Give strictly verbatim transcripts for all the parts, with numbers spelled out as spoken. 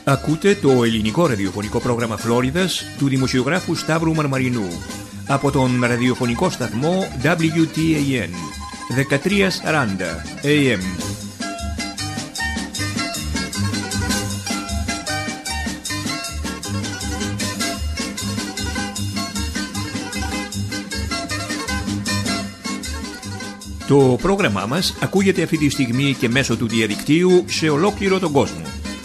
Ακούτε το ελληνικό ραδιοφωνικό πρόγραμμα Φλόριδας του δημοσιογράφου Σταύρου Μαρμαρινού από τον ραδιοφωνικό σταθμό ντάμπλιου τι έι εν δεκατριακόσια σαράντα έι εμ. Το πρόγραμμά μας ακούγεται αυτή τη στιγμή και μέσω του διαδικτύου σε ολόκληρο τον κόσμο.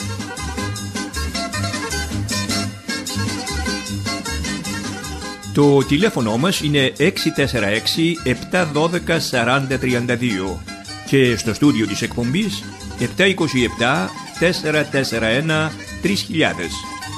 Το τηλέφωνο μας είναι έξι τέσσερα έξι επτά ένα δύο τέσσερα μηδέν τρία δύο και στο στούντιο της εκπομπής επτά δύο επτά τέσσερα τέσσερα ένα τρία χιλιάδες.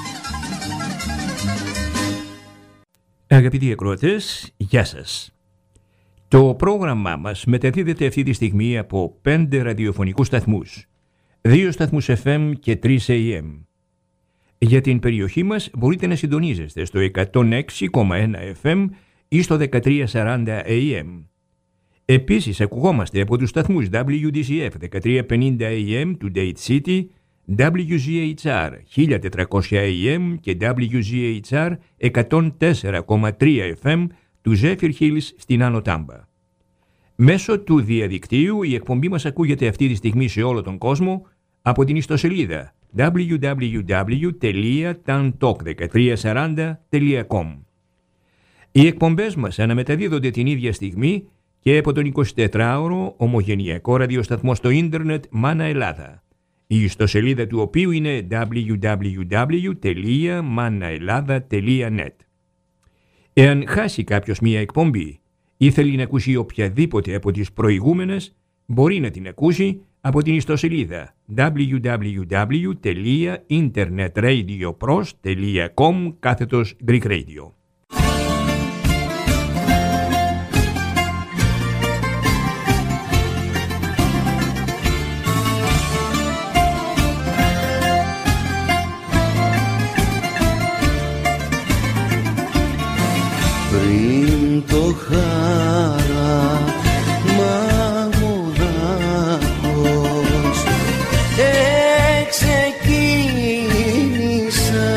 Αγαπητοί ακροατές, γεια σας. Το πρόγραμμά μας μεταδίδεται αυτή τη στιγμή από πέντε ραδιοφωνικούς σταθμούς, δύο σταθμούς εφ εμ και τρεις έι εμ. Για την περιοχή μας μπορείτε να συντονίζεστε στο εκατόν έξι κόμμα ένα εφ εμ ή στο δεκατριακόσια σαράντα έι εμ. Επίσης ακουγόμαστε από τους σταθμούς ντάμπλιου ντι σι εφ δεκατριακόσια πενήντα έι εμ του Date City, ντάμπλιου ζι έιτς αρ χίλια τετρακόσια έι εμ και ντάμπλιου ζι έιτς αρ εκατόν τέσσερα κόμμα τρία εφ εμ του Zephyr Hills στην Άνω Τάμπα. Μέσω του διαδικτύου η εκπομπή μας ακούγεται αυτή τη στιγμή σε όλο τον κόσμο από την ιστοσελίδα ντάμπλιου ντάμπλιου ντάμπλιου τελεία ταν τοκ δεκατριακόσια σαράντα τελεία κομ. Οι εκπομπές μας αναμεταδίδονται την ίδια στιγμή και από τον εικοσιτετράωρο ομογενειακό ραδιοσταθμό στο ίντερνετ Μάνα Ελλάδα, η ιστοσελίδα του οποίου είναι ντάμπλιου ντάμπλιου ντάμπλιου τελεία μάνα Ελλάδα τελεία νετ. Εάν χάσει κάποιος μία εκπομπή ή θέλει να ακούσει οποιαδήποτε από τις προηγούμενες, μπορεί να την ακούσει από την ιστοσελίδα ντάμπλιου ντάμπλιου ντάμπλιου τελεία internetradiopros τελεία κομ κάθετος Greek Radio. Πριν το χάρα μαγουδάκος εξεκίνησα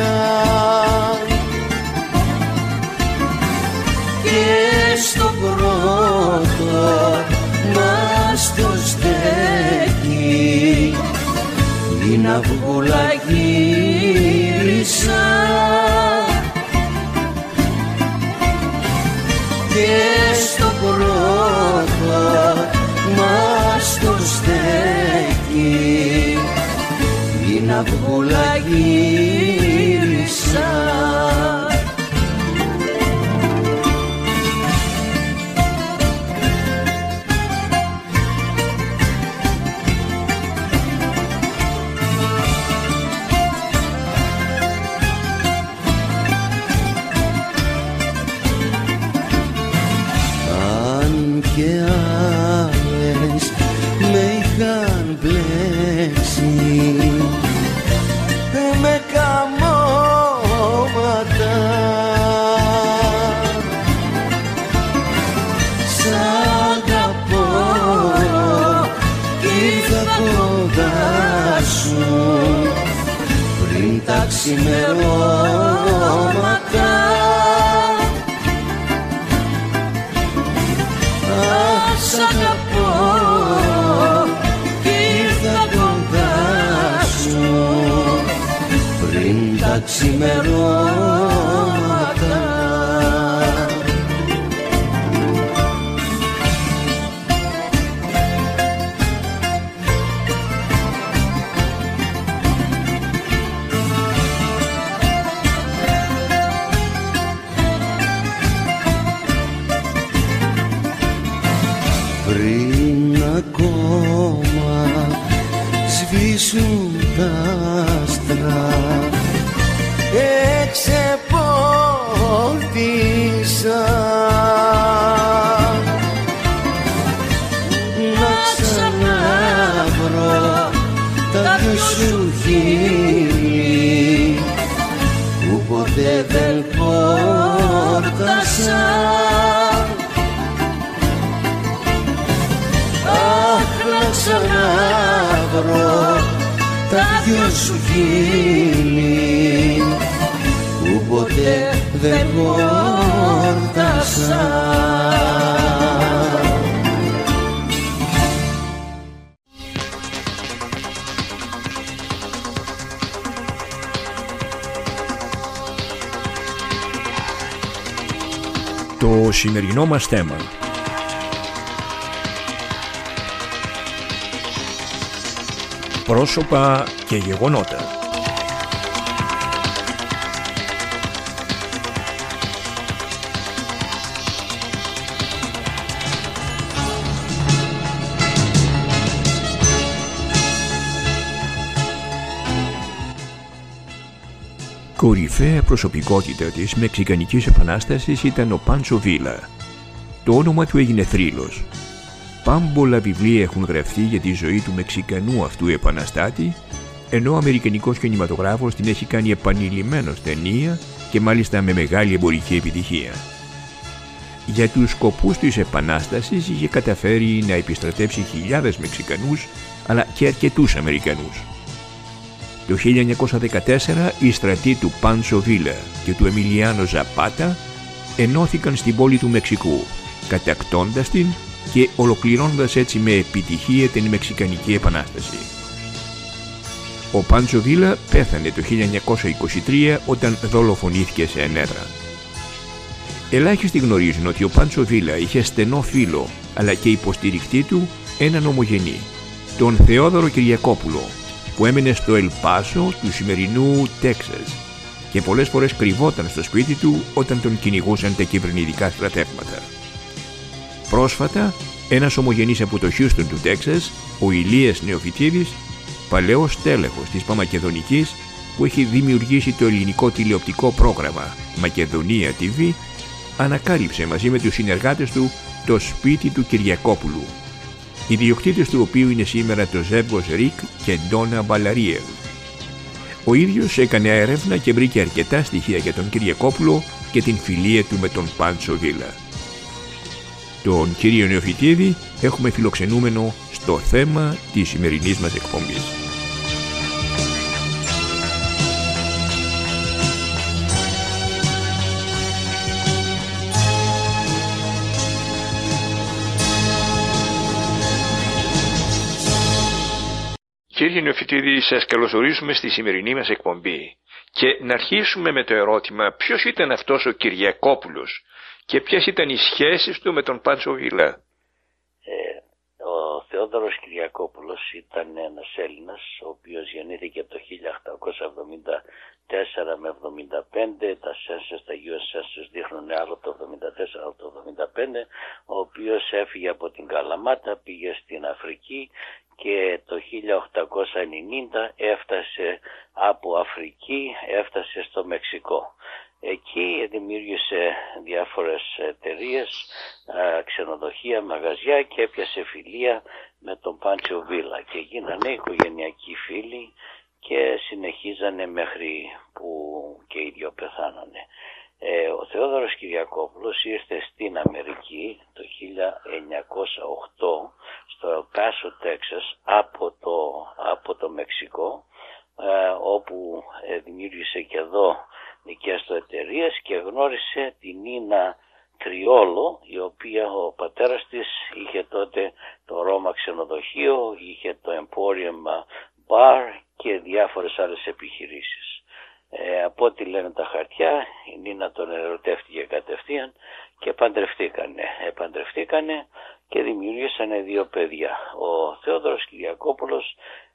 και στο πρώτο μας το στέκει την αυγούλα γύρισα και στο πρώτο μας το στέκει την αυγούλα γύρισα. Τα ξημερώματα ας αγαπώ κι ήρθα κοντά σου πριν τα ξημερώματα. Σβήσουν τα άστρα εξεπόλτησα να ξαναβρω τα δυο σου χείλη που ποτέ δεν πόρτασα. Αχ, να ξαναβρω τα δυο σου χείλη που ποτέ δεν χόρτασα. Το σημερινό μας θέμα: πρόσωπα και γεγονότα. Κορυφαία προσωπικότητα της Μεξικανικής Επανάστασης ήταν ο Πάντσο Βίλα. Το όνομα του έγινε θρύλος. Πάμπολα βιβλία έχουν γραφτεί για τη ζωή του Μεξικανού αυτού επαναστάτη, ενώ ο αμερικανικός κινηματογράφος την έχει κάνει επανειλημμένος ταινία και μάλιστα με μεγάλη εμπορική επιτυχία. Για τους σκοπούς της Επανάστασης είχε καταφέρει να επιστρατεύσει χιλιάδες Μεξικανούς, αλλά και αρκετούς Αμερικανούς. Το χίλια εννιακόσια δεκατέσσερα οι στρατοί του Πάντσο Βίλα και του Εμιλιάνο Ζαπάτα ενώθηκαν στην πόλη του Μεξικού, κατακτώντας την και ολοκληρώνοντας έτσι με επιτυχία την Μεξικανική Επανάσταση. Ο Πάντσο Βίλα πέθανε το χίλια εννιακόσια είκοσι τρία όταν δολοφονήθηκε σε ενέδρα. Ελάχιστοι γνωρίζουν ότι ο Πάντσο Βίλα είχε στενό φίλο, αλλά και υποστηρικτή του έναν ομογενή, τον Θεόδωρο Κυριακόπουλο, που έμενε στο Ελπάσο του σημερινού Τέξας και πολλές φορές κρυβόταν στο σπίτι του όταν τον κυνηγούσαν τα κυβερνητικά στρατεύματα. Πρόσφατα, ένας ομογενής από το Χιούστον του Τέξας, ο Ηλίας Νεοφυτίδης, παλαιός τέλεχος της Παμακεδονικής, που έχει δημιουργήσει το ελληνικό τηλεοπτικό πρόγραμμα Μακεδονία τι βι, ανακάλυψε μαζί με τους συνεργάτες του το σπίτι του Κυριακόπουλου, ιδιοκτήτες του οποίου είναι σήμερα το ζεύγος Ρικ και Ντόνα Μπαλαρίελ. Ο ίδιος έκανε έρευνα και βρήκε αρκετά στοιχεία για τον Κυριακόπουλο και την φιλία του με τον Πάντσο Βίλα. Τον κύριο Νεοφυτίδη έχουμε φιλοξενούμενο στο θέμα της σημερινής μας εκπομπής. Κύριε Νεοφυτίδη, σας καλωσορίζουμε στη σημερινή μας εκπομπή και να αρχίσουμε με το ερώτημα ποιος ήταν αυτός ο Κυριακόπουλος και ποιες ήταν οι σχέσεις του με τον Πάντσο Βίλα. Ε, ο Θεόδωρος Κυριακόπουλος ήταν ένας Έλληνας, ο οποίος γεννήθηκε από το χίλια οκτακόσια εβδομήντα τέσσερα με εβδομήντα πέντε, τα σένσες, τα γιου ες ες δείχνουν άλλο το εβδομήντα τέσσερα, άλλο το εβδομήντα πέντε, ο οποίος έφυγε από την Καλαμάτα, πήγε στην Αφρική και το χίλια οκτακόσια ενενήντα έφτασε από Αφρική, έφτασε στο Μεξικό. Εκεί δημιούργησε διάφορες εταιρείες, ξενοδοχεία, μαγαζιά και έπιασε φιλία με τον Πάντσο Βίλα και γίνανε οικογενειακοί φίλοι και συνεχίζανε μέχρι που και οι δυο πεθάνανε. Ε, ο Θεόδωρος Κυριακόπουλος ήρθε στην Αμερική το χίλια εννιακόσια οκτώ στο Ελπάσο, Τέξας, από το, από το Μεξικό, ε, όπου ε, δημιούργησε και εδώ δικές του εταιρείες και γνώρισε την Νίνα Τριόλο, η οποία ο πατέρας της είχε τότε το Ρώμα ξενοδοχείο, είχε το Emporium Bar και διάφορες άλλες επιχειρήσεις. Ε, από ό,τι λένε τα χαρτιά, η Νίνα τον ερωτεύτηκε κατευθείαν και παντρευτήκανε. Επαντρευτήκανε και δημιουργήσανε δύο παιδιά. Ο Θεόδωρος Κυριακόπουλος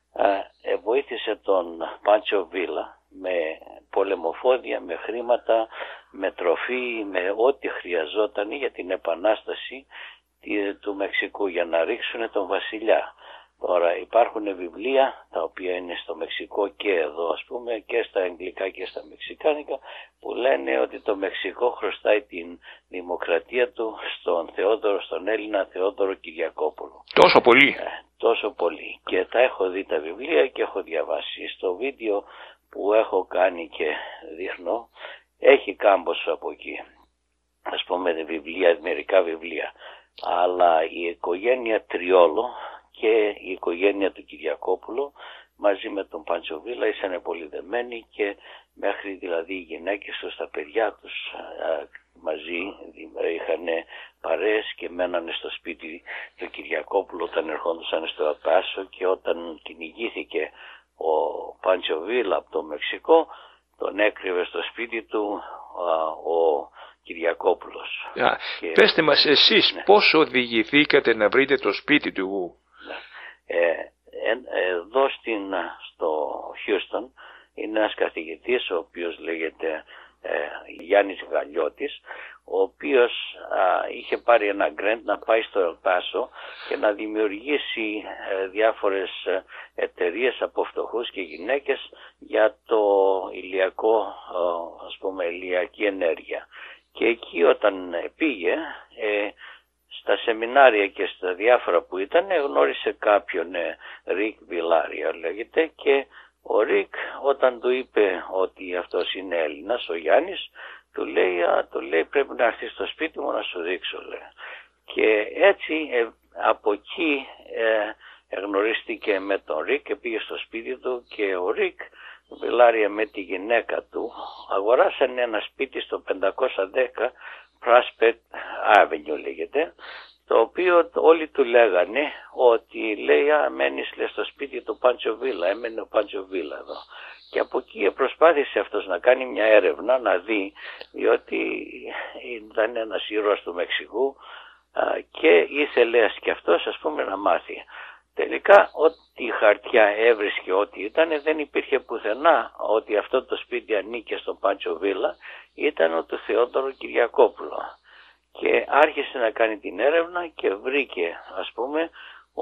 ε, βοήθησε τον Πάντσο Βίλα με πολεμοφόδια, με χρήματα, με τροφή, με ό,τι χρειαζόταν για την επανάσταση του Μεξικού για να ρίξουν τον βασιλιά. Τώρα υπάρχουν βιβλία τα οποία είναι στο Μεξικό και εδώ ας πούμε και στα αγγλικά και στα μεξικάνικα που λένε ότι το Μεξικό χρωστάει την δημοκρατία του στον Θεόδωρο, στον Έλληνα Θεόδωρο Κυριακόπουλο. Τόσο πολύ. Ε, τόσο πολύ. Και τα έχω δει τα βιβλία και έχω διαβάσει. Στο βίντεο που έχω κάνει και δείχνω έχει κάμπος από εκεί. Ας πούμε βιβλία, μερικά βιβλία. Αλλά η οικογένεια Τριόλο και η οικογένεια του Κυριακόπουλου μαζί με τον Παντσοβίλα ήσανε πολύ δεμένοι και μέχρι δηλαδή οι γυναίκες τους, τα παιδιά τους α, μαζί είχαν παρέες και μένανε στο σπίτι του Κυριακόπουλου όταν ερχόντουσαν στο Πάσο, και όταν κυνηγήθηκε ο Παντσοβίλα από το Μεξικό τον έκρυβε στο σπίτι του α, ο Κυριακόπουλος. Α, και... Πέστε μας εσείς, ναι, πώς οδηγηθήκατε να βρείτε το σπίτι του? Ναι. Ε, ε, εδώ στην, στο Χιούστον είναι ένας καθηγητής ο οποίος λέγεται ε, Γιάννης Γαλλιώτης, ο οποίος α, είχε πάρει ένα γκρέντ να πάει στο Ελπάσο και να δημιουργήσει ε, διάφορες εταιρείες από φτωχούς και γυναίκες για το ηλιακό, ε, ας πούμε, ηλιακή ενέργεια. Και εκεί όταν πήγε, ε, στα σεμινάρια και στα διάφορα που ήταν, γνώρισε κάποιον, ε, Ρικ Βιλάρια λέγεται, και ο Ρικ όταν του είπε ότι αυτός είναι Έλληνας, ο Γιάννης, του λέει, α, του λέει πρέπει να έρθει στο σπίτι μου να σου δείξω, λέει. Και έτσι ε, από εκεί ε, γνωρίστηκε με τον Ρικ και πήγε στο σπίτι του, και ο Ρικ Βιλάρια με τη γυναίκα του αγοράσαν ένα σπίτι στο πεντακόσια δέκα Prospect Avenue λέγεται, το οποίο όλοι του λέγανε ότι λέει α, μένεις λέει, στο σπίτι του Παντσοβίλα, έμενε ο Παντσοβίλα εδώ. Και από εκεί προσπάθησε αυτός να κάνει μια έρευνα, να δει, διότι ήταν ένας ήρωας του Μεξικού α, και ήθελε και αυτός ας πούμε να μάθει. Τελικά ό,τι χαρτιά έβρισκε, ό,τι ήταν, δεν υπήρχε πουθενά ότι αυτό το σπίτι ανήκε στον Παντσοβίλα, ήταν ο του Θεόδωρου Κυριακόπουλο. Και άρχισε να κάνει την έρευνα και βρήκε ας πούμε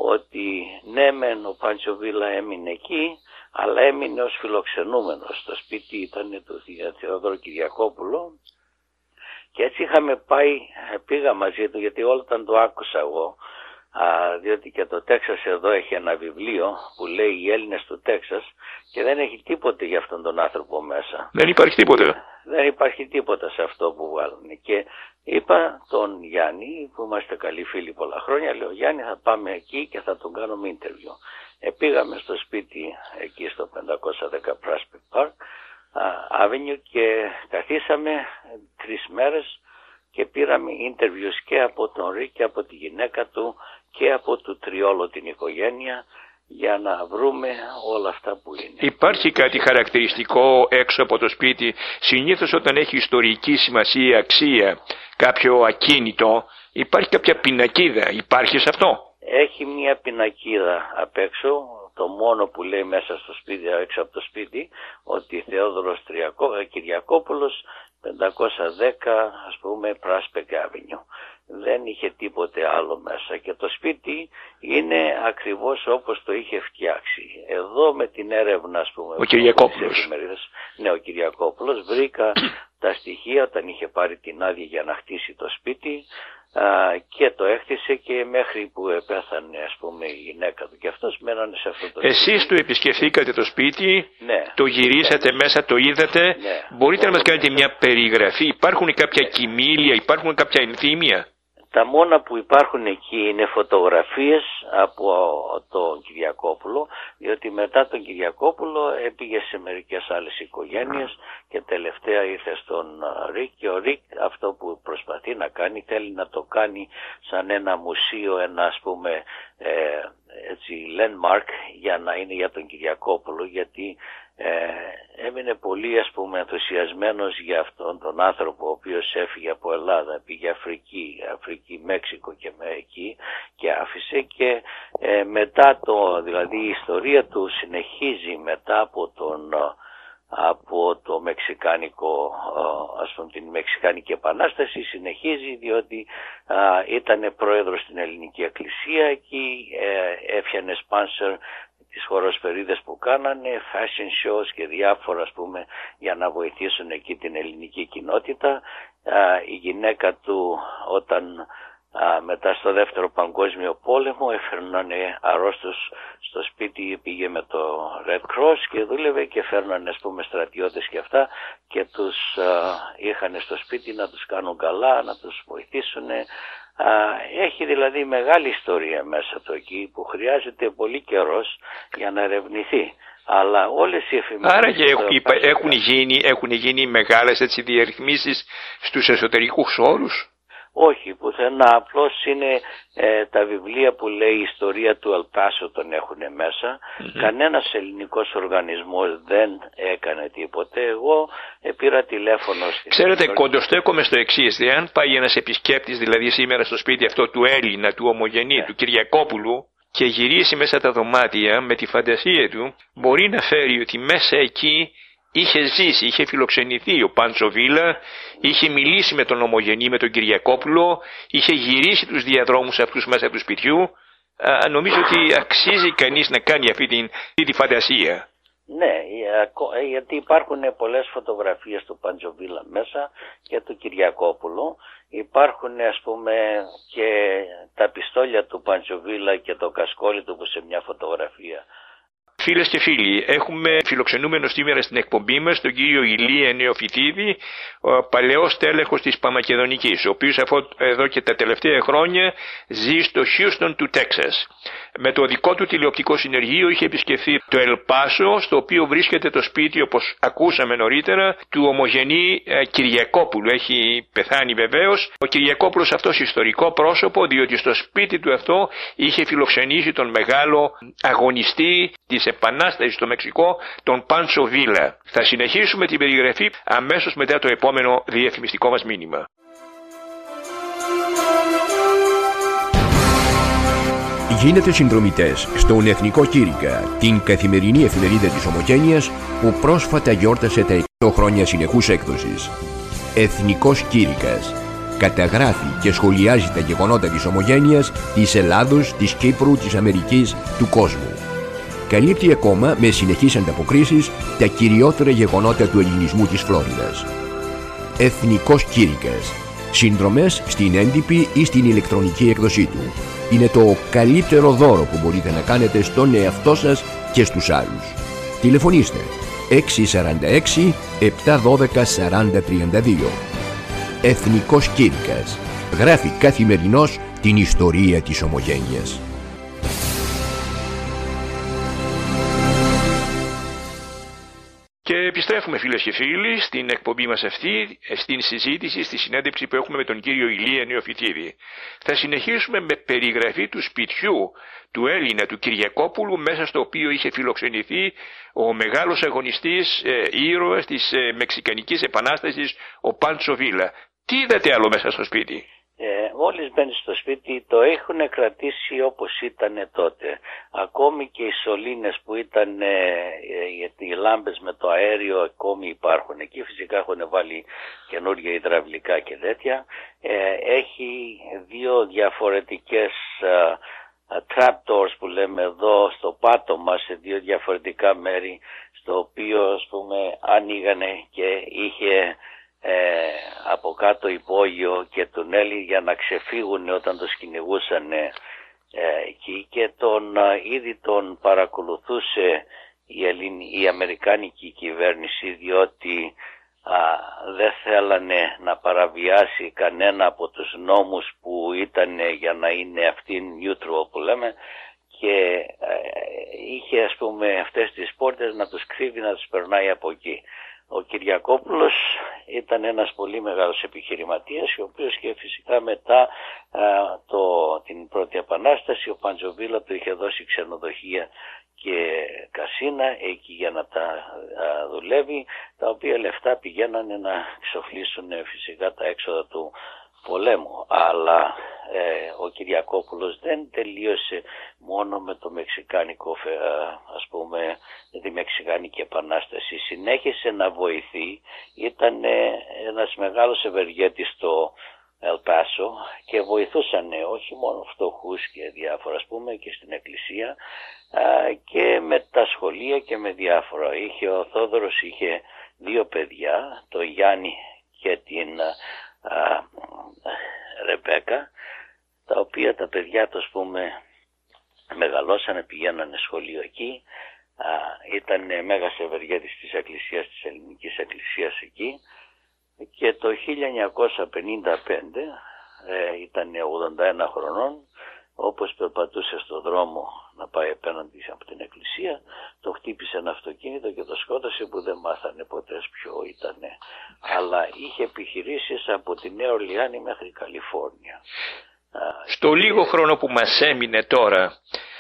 ότι ναι μεν ο Παντσοβίλα έμεινε εκεί, αλλά έμεινε ως φιλοξενούμενος. Το σπίτι ήταν του Θεόδωρου Κυριακόπουλου και έτσι είχαμε πάει, πήγα μαζί του, γιατί όλα όταν το άκουσα εγώ, Α, διότι και το Τέξας εδώ έχει ένα βιβλίο που λέει οι Έλληνες του Τέξας και δεν έχει τίποτε για αυτόν τον άνθρωπο μέσα. Δεν υπάρχει τίποτε. Δεν υπάρχει τίποτα σε αυτό που βάλουν. Και είπα τον Γιάννη, που είμαστε καλοί φίλοι πολλά χρόνια, λέω Γιάννη θα πάμε εκεί και θα τον κάνουμε interview. Ε, πήγαμε στο σπίτι εκεί στο πεντακόσια δέκα Prospect Park Avenue και καθίσαμε τρεις μέρες και πήραμε interviews και από τον Ρικ και από τη γυναίκα του και από του Τριόλο την οικογένεια για να βρούμε όλα αυτά που είναι. Υπάρχει κάτι χαρακτηριστικό έξω από το σπίτι? Συνήθως όταν έχει ιστορική σημασία, αξία, κάποιο ακίνητο, υπάρχει κάποια πινακίδα. Υπάρχει σε αυτό? Έχει μια πινακίδα απ' έξω, το μόνο που λέει μέσα στο σπίτι, έξω από το σπίτι, ότι Θεόδωρος Κυριακόπουλος πεντακόσια δέκα ας πούμε Prospect Avenue. Δεν είχε τίποτε άλλο μέσα και το σπίτι είναι ακριβώς όπως το είχε φτιάξει. Εδώ με την έρευνα ας πούμε, ο Κυριακόπουλος. Ναι, ο Κυριακόπουλος βρήκα τα στοιχεία όταν είχε πάρει την άδεια για να χτίσει το σπίτι α, και το έκτισε και μέχρι που πέθανε ας πούμε η γυναίκα του και αυτός μένανε σε αυτό το σπίτι. Εσείς του επισκεφθήκατε το σπίτι, ναι, το γυρίσατε ναι, μέσα, το είδατε, ναι, μπορείτε ναι, να μας κάνετε μια περιγραφή? Υπάρχουν κάποια ναι, κοιμήλια, υπάρχουν κάποια ενθύμια? Τα μόνα που υπάρχουν εκεί είναι φωτογραφίες από τον Κυριακόπουλο, διότι μετά τον Κυριακόπουλο έπηγε σε μερικές άλλες οικογένειες και τελευταία ήρθε στον Ρικ και ο Ρικ αυτό που προσπαθεί να κάνει θέλει να το κάνει σαν ένα μουσείο, ένα ας πούμε ε, έτσι landmark για να είναι για τον Κυριακόπουλο, γιατί ε, έμεινε πολύ ας πούμε ενθουσιασμένος για αυτόν τον άνθρωπο ο οποίος έφυγε από Ελλάδα, πήγε Αφρική, Αφρική, Μέξικο και με εκεί και άφησε και ε, μετά το, δηλαδή η ιστορία του συνεχίζει μετά από τον από το Μεξικάνικο, ας πούμε την Μεξικάνικη Επανάσταση συνεχίζει διότι ήταν πρόεδρος στην Ελληνική Εκκλησία εκεί, ε, έφτιανε σπάνσερ τις χοροσφαιρίδες που κάνανε, fashion shows και διάφορα ας πούμε για να βοηθήσουν εκεί την ελληνική κοινότητα. Η γυναίκα του όταν μετά στο δεύτερο παγκόσμιο πόλεμο έφερνανε αρρώστους στο σπίτι, πήγε με το Red Cross και δούλευε και φέρνανε ας πούμε στρατιώτες και αυτά και τους είχαν στο σπίτι να τους κάνουν καλά, να τους βοηθήσουν. Έχει δηλαδή μεγάλη ιστορία μέσα του εκεί που χρειάζεται πολύ καιρός για να ερευνηθεί. Αλλά όλες οι εφημερίδες... Άρα και έχουν, έχουν, γίνει, έχουν γίνει μεγάλες έτσι διαρρυθμίσεις στους εσωτερικούς όρους. Όχι, πουθενά. Απλώς είναι ε, τα βιβλία που λέει η ιστορία του Ελπάσο τον έχουν μέσα. Mm-hmm. Κανένας ελληνικός οργανισμός δεν έκανε τίποτε. Εγώ ε, πήρα τηλέφωνο... Στην Ξέρετε, ιστορία... κοντοστέκομαι στο εξής. Εάν πάει ένας επισκέπτης δηλαδή σήμερα στο σπίτι αυτό του Έλληνα, του ομογενή, yeah. του Κυριακόπουλου, και γυρίσει μέσα τα δωμάτια με τη φαντασία του, μπορεί να φέρει ότι μέσα εκεί είχε ζήσει, είχε φιλοξενηθεί ο Πάντσο Βίλα, είχε μιλήσει με τον ομογενή, με τον Κυριακόπουλο, είχε γυρίσει τους διαδρόμους αυτούς μέσα του σπιτιού. Α, νομίζω ότι αξίζει κανείς να κάνει αυτή την, αυτή τη φαντασία. Ναι, γιατί υπάρχουν πολλές φωτογραφίες του Πάντσο Βίλα μέσα και του Κυριακόπουλου. Υπάρχουν, ας πούμε, και τα πιστόλια του Πάντσο Βίλα και το κασκόλι του που σε μια φωτογραφία. Φίλες και φίλοι, έχουμε φιλοξενούμενο σήμερα στην εκπομπή μας τον κύριο Ηλία Νεοφυτίδη, ο παλαιός τέλεχος της Παμακεδονικής, ο οποίος εδώ και τα τελευταία χρόνια ζει στο Χιούστον του Τέξας. Με το δικό του τηλεοπτικό συνεργείο είχε επισκεφθεί το Ελπάσο, στο οποίο βρίσκεται το σπίτι, όπως ακούσαμε νωρίτερα, του ομογενή Κυριακόπουλου. Έχει πεθάνει βεβαίως. Ο Κυριακόπουλος αυτός ιστορικό πρόσωπο, διότι στο σπίτι του αυτό είχε φιλοξενήσει τον μεγάλο αγωνιστή της Επανάστασης στο Μεξικό, τον Πάντσο Βίλα. Θα συνεχίσουμε την περιγραφή αμέσως μετά το επόμενο διαφημιστικό μας μήνυμα. Γίνετε συνδρομητές στον Εθνικό Κήρυκα, την καθημερινή εφημερίδα της Ομογένειας που πρόσφατα γιόρτασε τα εκατό χρόνια συνεχούς έκδοσης. Εθνικός Κήρυκας. Καταγράφει και σχολιάζει τα γεγονότα της Ομογένειας, της Ελλάδος, της Κύπρου, της Αμερικής, του κόσμου. Καλύπτει ακόμα με συνεχείς ανταποκρίσεις τα κυριότερα γεγονότα του ελληνισμού της Φλόριδας. Εθνικός Κήρυκας. Συνδρομές στην έντυπη ή στην ηλεκτρονική έκδοσή του. Είναι το καλύτερο δώρο που μπορείτε να κάνετε στον εαυτό σας και στους άλλους. Τηλεφωνήστε έξι τέσσερα έξι επτά ένα δύο σαράντα τριάντα δύο. Εθνικός Κήρυκας. Γράφει καθημερινώς την ιστορία της Ομογένειας. Και επιστρέφουμε φίλες και φίλοι στην εκπομπή μας αυτή, στην συζήτηση, στη συνέντευξη που έχουμε με τον κύριο Ηλία Νεοφυτίδη. Θα συνεχίσουμε με περιγραφή του σπιτιού του Έλληνα του Κυριακόπουλου, μέσα στο οποίο είχε φιλοξενηθεί ο μεγάλος αγωνιστής ε, ήρωας της ε, Μεξικανικής Επανάστασης, ο Πάντσο Βίλα. Τι είδατε άλλο μέσα στο σπίτι? Ε, μόλις μπαίνει στο σπίτι το έχουν κρατήσει όπως ήταν τότε. Ακόμη και οι σωλήνες που ήταν ε, οι λάμπες με το αέριο ακόμη υπάρχουν εκεί. Φυσικά έχουν βάλει καινούργια υδραυλικά και τέτοια. Ε, έχει δύο διαφορετικές ε, trapdoors που λέμε εδώ στο πάτωμα, σε δύο διαφορετικά μέρη, στο οποίο ας πούμε ανοίγανε και είχε Ε, από κάτω υπόγειο και τουνέλι για να ξεφύγουν όταν τους κυνηγούσαν ε, εκεί, και τον ε, ήδη τον παρακολουθούσε η, Ελλην... η Αμερικάνικη κυβέρνηση, διότι α, δεν θέλανε να παραβιάσει κανένα από τους νόμους που ήταν για να είναι αυτήν neutral που λέμε, και ε, είχε ας πούμε αυτές τις πόρτες να τους κρύβει, να τους περνάει από εκεί. Ο Κυριακόπουλος ήταν ένας πολύ μεγάλος επιχειρηματίας, ο οποίος και φυσικά μετά α, το, την πρώτη επανάσταση ο Πάντσο Βίλα του είχε δώσει ξενοδοχεία και κασίνα εκεί για να τα α, δουλεύει, τα οποία λεφτά πηγαίνανε να εξοφλήσουν φυσικά τα έξοδα του πολέμου. Αλλά ε, ο Κυριακόπουλος δεν τελείωσε μόνο με το μεξικάνικο, ας πούμε, τη Μεξικάνικη Επανάσταση. Συνέχισε να βοηθεί, ήταν ένας μεγάλος ευεργέτης στο Ελπάσο και βοηθούσαν όχι μόνο φτωχούς και διάφορα, ας πούμε, και στην εκκλησία και με τα σχολεία και με διάφορα. Είχε, ο Θόδωρος είχε δύο παιδιά, το Γιάννη και την α, Ρεμπέκα, τα οποία τα παιδιά του, ας πούμε, μεγαλώσανε, πηγαίνανε σχολείο εκεί. Α, ήταν μέγας ευεργέτης της εκκλησίας, της ελληνικής εκκλησίας εκεί, και το χίλια εννιακόσια πενήντα πέντε ε, ήταν ογδόντα ένα χρονών, όπως περπατούσε στο δρόμο να πάει απέναντι από την εκκλησία, το χτύπησε ένα αυτοκίνητο και το σκότωσε, που δεν μάθανε ποτέ ποιο ήτανε. Αλλά είχε επιχειρήσεις από τη Νέα Ορλεάνη μέχρι Καλιφόρνια. Στο λίγο χρόνο που μας έμεινε τώρα,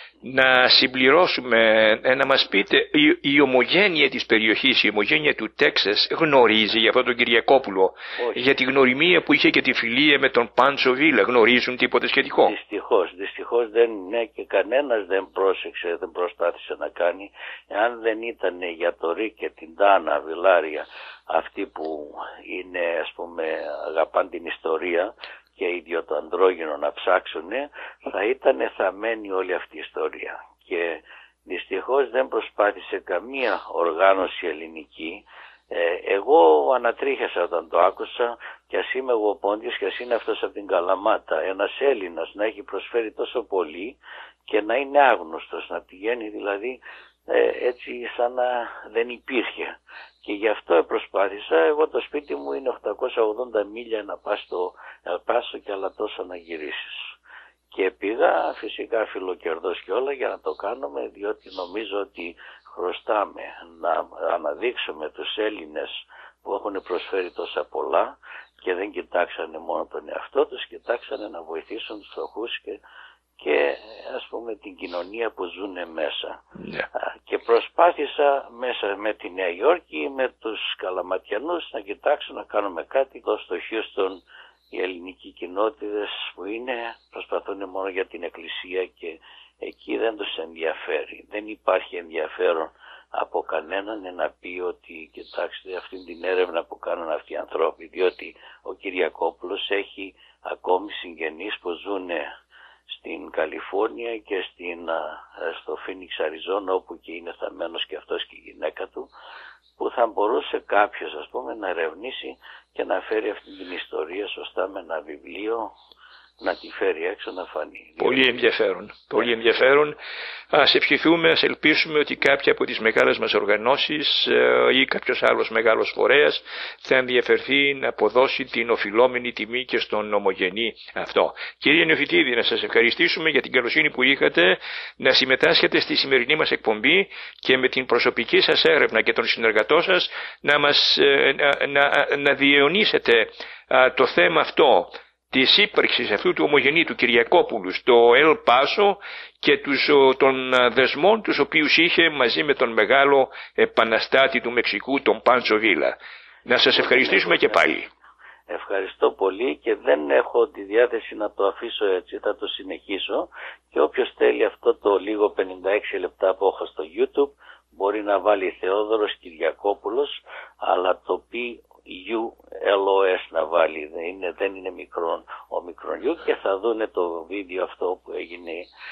να συμπληρώσουμε, να μας πείτε, η, η ομογένεια της περιοχής, η ομογένεια του Τέξας γνωρίζει για αυτόν τον Κυριακόπουλο? Όχι. Για τη γνωριμία που είχε και τη φιλία με τον Πάντσο Βίλα, γνωρίζουν τίποτε σχετικό? Δυστυχώς, δυστυχώς δεν είναι, και κανένας δεν πρόσεξε, δεν προσπάθησε να κάνει. Αν δεν ήταν για το Ρίκ και την Τάνα Βιλάρια, αυτοί που είναι, ας πούμε, αγαπάν την ιστορία και ίδιο το ανδρόγυνο να ψάξουνε, θα ήταν θαμμένη όλη αυτή η ιστορία. Και δυστυχώς δεν προσπάθησε καμία οργάνωση ελληνική. Ε, εγώ ανατρίχασα όταν το άκουσα, και ας είμαι εγώ Πόντιος και ας είναι αυτός από την Καλαμάτα, ένας Έλληνας να έχει προσφέρει τόσο πολύ και να είναι άγνωστος, να πηγαίνει δηλαδή ε, έτσι σαν να δεν υπήρχε. Και γι' αυτό προσπάθησα. Εγώ το σπίτι μου είναι οκτακόσια ογδόντα μίλια να πας στο Ελπάσο και άλλα τόσα να γυρίσεις. Και πήγα φυσικά φιλοκερδός και όλα για να το κάνουμε, διότι νομίζω ότι χρωστάμε να αναδείξουμε τους Έλληνες που έχουν προσφέρει τόσα πολλά και δεν κοιτάξανε μόνο τον εαυτό τους, κοιτάξανε να βοηθήσουν τους φτωχούς και και ας πούμε την κοινωνία που ζουνε μέσα. Yeah. Και προσπάθησα μέσα με τη Νέα Υόρκη, με τους Καλαματιανούς να κοιτάξω να κάνουμε κάτι. Εδώ στο Χιούστον οι ελληνικοί κοινότητες που είναι προσπαθούν μόνο για την εκκλησία και εκεί δεν τους ενδιαφέρει. Δεν υπάρχει ενδιαφέρον από κανέναν να πει ότι κοιτάξτε αυτή την έρευνα που κάνουν αυτοί οι ανθρώποι, διότι ο Κυριακόπουλος έχει ακόμη συγγενείς που ζουνε στην Καλιφόρνια και στην, στο Φίνιξ Αριζόνα, όπου και είναι θαμμένος και αυτός και η γυναίκα του, που θα μπορούσε κάποιος ας πούμε να ερευνήσει και να φέρει αυτή την ιστορία σωστά με ένα βιβλίο, να τη φέρει έξω να φανεί. Πολύ ενδιαφέρον. Πολύ ενδιαφέρον. Ας ευχηθούμε, ας ελπίσουμε ότι κάποια από τις μεγάλες μας οργανώσεις ή κάποιος άλλος μεγάλος φορέας θα ενδιαφερθεί να αποδώσει την οφειλόμενη τιμή και στον ομογενή αυτό. Κύριε Νεοφυτίδη, να σας ευχαριστήσουμε για την καλοσύνη που είχατε να συμμετάσχετε στη σημερινή μας εκπομπή και με την προσωπική σας έρευνα και των συνεργατών σας να, μας, να, να, να διαιωνίσετε το θέμα αυτό της ύπαρξης αυτού του ομογενή του Κυριακόπουλου στο Ελ Πάσο και τους, των δεσμών τους οποίους είχε μαζί με τον μεγάλο επαναστάτη του Μεξικού, τον Πάντσο Βίλα. Να σας ευχαριστήσουμε και πάλι. Ευχαριστώ πολύ και δεν έχω τη διάθεση να το αφήσω έτσι, θα το συνεχίσω και όποιος θέλει αυτό το λίγο πενήντα έξι λεπτά που έχω στο YouTube μπορεί να βάλει Θεόδωρος Κυριακόπουλος, αλλά το πει γιου ελ ο ες να βάλει, δεν είναι, δεν είναι μικρόν ο μικρόν γιου, και θα δούνε το βίντεο αυτό που έγινε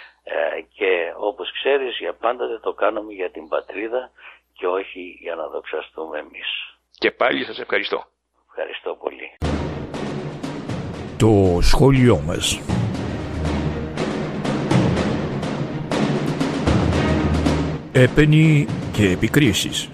ε, και όπως ξέρεις για πάντα το κάνουμε για την πατρίδα και όχι για να δοξαστούμε εμείς. Και πάλι σας ευχαριστώ. Ευχαριστώ πολύ. Το σχόλιο μας. Έπαινοι και επικρίσεις.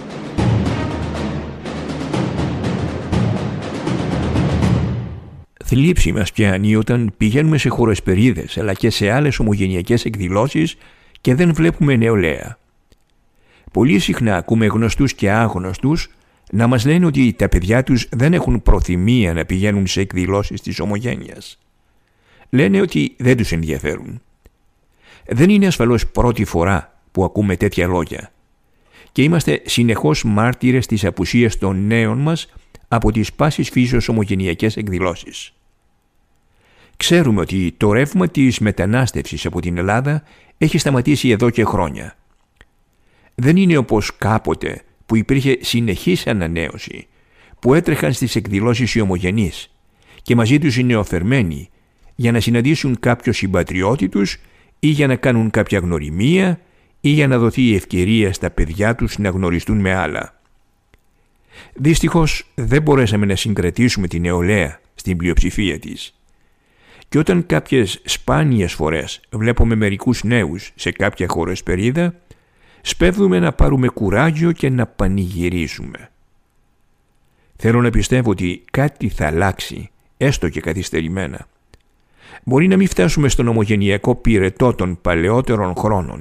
Θλίψη μας πιάνει όταν πηγαίνουμε σε χοροσπερίδες αλλά και σε άλλες ομογενειακές εκδηλώσεις και δεν βλέπουμε νεολαία. Πολύ συχνά ακούμε γνωστούς και άγνωστους να μας λένε ότι τα παιδιά τους δεν έχουν προθυμία να πηγαίνουν σε εκδηλώσεις της ομογένειας. Λένε ότι δεν τους ενδιαφέρουν. Δεν είναι ασφαλώς πρώτη φορά που ακούμε τέτοια λόγια και είμαστε συνεχώς μάρτυρες της απουσίας των νέων μας από τις πάσης φύσεως ομογενειακές εκδηλώσεις. Ξέρουμε ότι το ρεύμα της μετανάστευσης από την Ελλάδα έχει σταματήσει εδώ και χρόνια. Δεν είναι όπως κάποτε που υπήρχε συνεχής ανανέωση, που έτρεχαν στις εκδηλώσεις οι ομογενείς και μαζί τους οι νεοφερμένοι για να συναντήσουν κάποιο συμπατριώτη τους ή για να κάνουν κάποια γνωριμία ή για να δοθεί η ευκαιρία στα παιδιά τους να γνωριστούν με άλλα. Δυστυχώς δεν μπορέσαμε να συγκρατήσουμε την νεολαία στην πλειοψηφία της. Και όταν κάποιες σπάνιες φορές βλέπουμε μερικούς νέους σε κάποια χοροσπερίδα, σπέβδουμε να πάρουμε κουράγιο και να πανηγυρίσουμε. Θέλω να πιστεύω ότι κάτι θα αλλάξει, έστω και καθυστερημένα. Μπορεί να μην φτάσουμε στον ομογενειακό πυρετό των παλαιότερων χρόνων,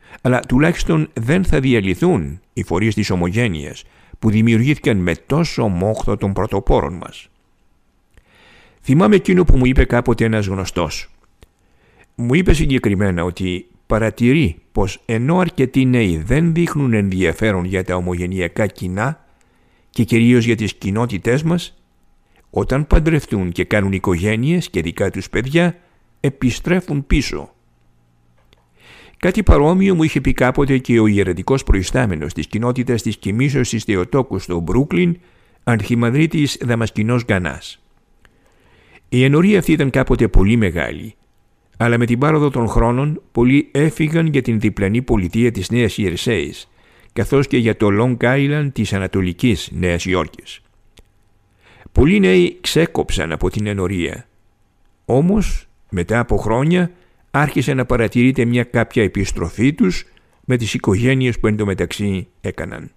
αλλά τουλάχιστον δεν θα διαλυθούν οι φορείς της ομογένειας που δημιουργήθηκαν με τόσο μόχθο των πρωτοπόρων μας. Θυμάμαι εκείνο που μου είπε κάποτε ένας γνωστός. Μου είπε συγκεκριμένα ότι παρατηρεί πως ενώ αρκετοί νέοι δεν δείχνουν ενδιαφέρον για τα ομογενειακά κοινά και κυρίως για τις κοινότητές μας, όταν παντρευτούν και κάνουν οικογένειες και δικά τους παιδιά, επιστρέφουν πίσω. Κάτι παρόμοιο μου είχε πει κάποτε και ο ιερετικός προϊστάμενος της κοινότητας της Κοιμήσεως της Θεοτόκου στο Μπρούκλιν, αρχιμανδρίτης Δαμασκηνός Γκανάς. Η ενορία αυτή ήταν κάποτε πολύ μεγάλη, αλλά με την πάροδο των χρόνων πολλοί έφυγαν για την διπλανή πολιτεία της Νέας Ιερσέης, καθώς και για το Long Island της Ανατολικής Νέας Υόρκης. Πολλοί νέοι ξέκοψαν από την ενορία, όμως μετά από χρόνια άρχισε να παρατηρείται μια κάποια επιστροφή τους με τις οικογένειες που εντωμεταξύ έκαναν.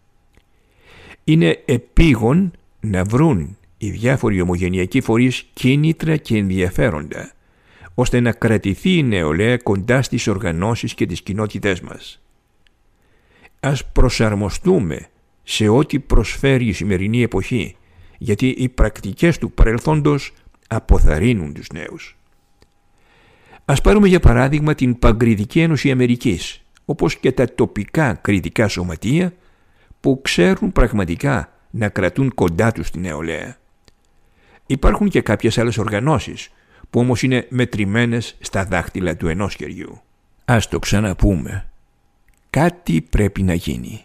Είναι επίγον να βρουν οι διάφοροι ομογενειακοί φορείς κίνητρα και ενδιαφέροντα, ώστε να κρατηθεί η νεολαία κοντά στις οργανώσεις και τις κοινότητές μας. Ας προσαρμοστούμε σε ό,τι προσφέρει η σημερινή εποχή, γιατί οι πρακτικές του παρελθόντος αποθαρρύνουν τους νέους. Ας πάρουμε για παράδειγμα την Παγκριτική Ένωση Αμερικής, όπως και τα τοπικά κριτικά σωματεία που ξέρουν πραγματικά να κρατούν κοντά τους την νεολαία. Υπάρχουν και κάποιες άλλες οργανώσεις που όμως είναι μετρημένες στα δάχτυλα του ενός χεριού. Ας το ξαναπούμε. Κάτι πρέπει να γίνει.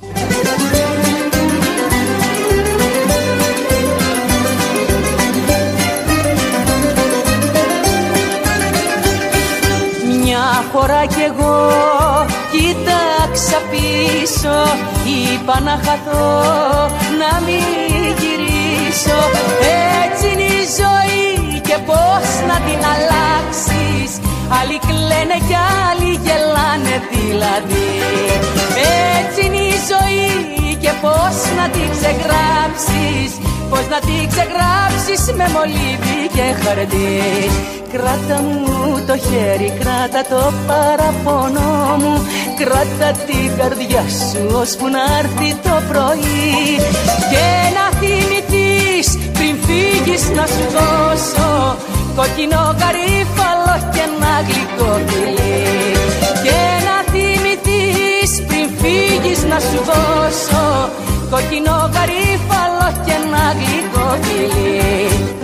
Μια φορά κι εγώ κοίταξα πίσω, είπα να χαθώ, να μην γυρίσω. Έτσι είναι η ζωή και πώς να την αλλάξεις, άλλοι κλαίνε κι άλλοι γελάνε δηλαδή. Έτσι είναι η ζωή και πώς να την ξεγράψεις, πώς να την ξεγράψεις με μολύβι και χαρτί. Κράτα μου το χέρι, κράτα το παραπονό μου, κράτα την καρδιά σου ώσπου να έρθει το πρωί. Και να θυμηθείς πριν φύγεις να σου δώσω κόκκινο γαρίφαλο και ένα γλυκό φιλί. Και να θυμηθείς πριν φύγεις να σου δώσω κόκκινο γαρίφαλο και ένα γλυκό φιλί.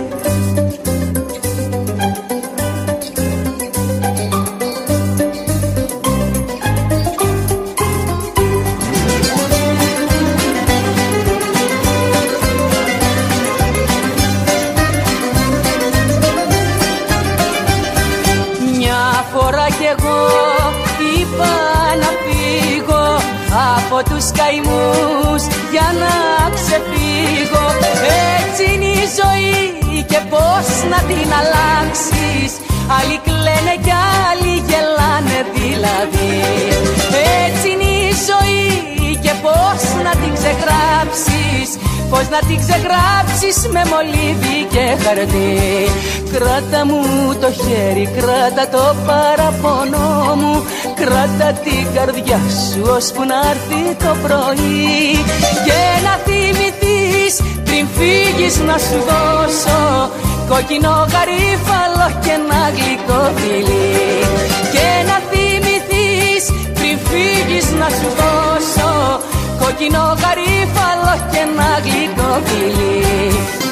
Από τους καημούς για να ξεφύγω. Έτσι είναι η ζωή και πώς να την αλλάξεις, άλλοι κλαίνε κι άλλοι γελάνε δηλαδή. Έτσι είναι η ζωή και πώς να την ξεγράψεις, πώς να την ξεγράψεις με μολύβι και χαρτί. Κράτα μου το χέρι, κράτα το παραπονό μου, κράτα την καρδιά σου ώσπου να έρθει το πρωί. Και να θυμηθείς πριν φύγεις να σου δώσω κόκκινο γαρίφαλο και ένα γλυκό φιλί. Και να θυμηθείς πριν φύγεις να σου δώσω κόκκινο γαρίφαλο και ένα γλυκό φιλί.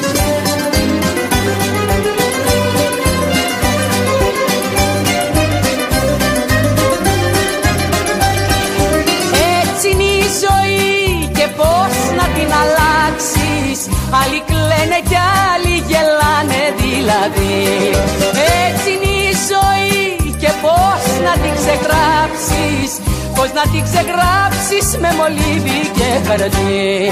Έτσι είναι η ζωή και πώς να την αλλάξεις, άλλοι κλαίνε κι άλλοι γελάνε δηλαδή. Έτσι είναι η ζωή και πώς να την ξεγράψεις, πώς να την ξεγράψεις με μολύβι και χαρτί.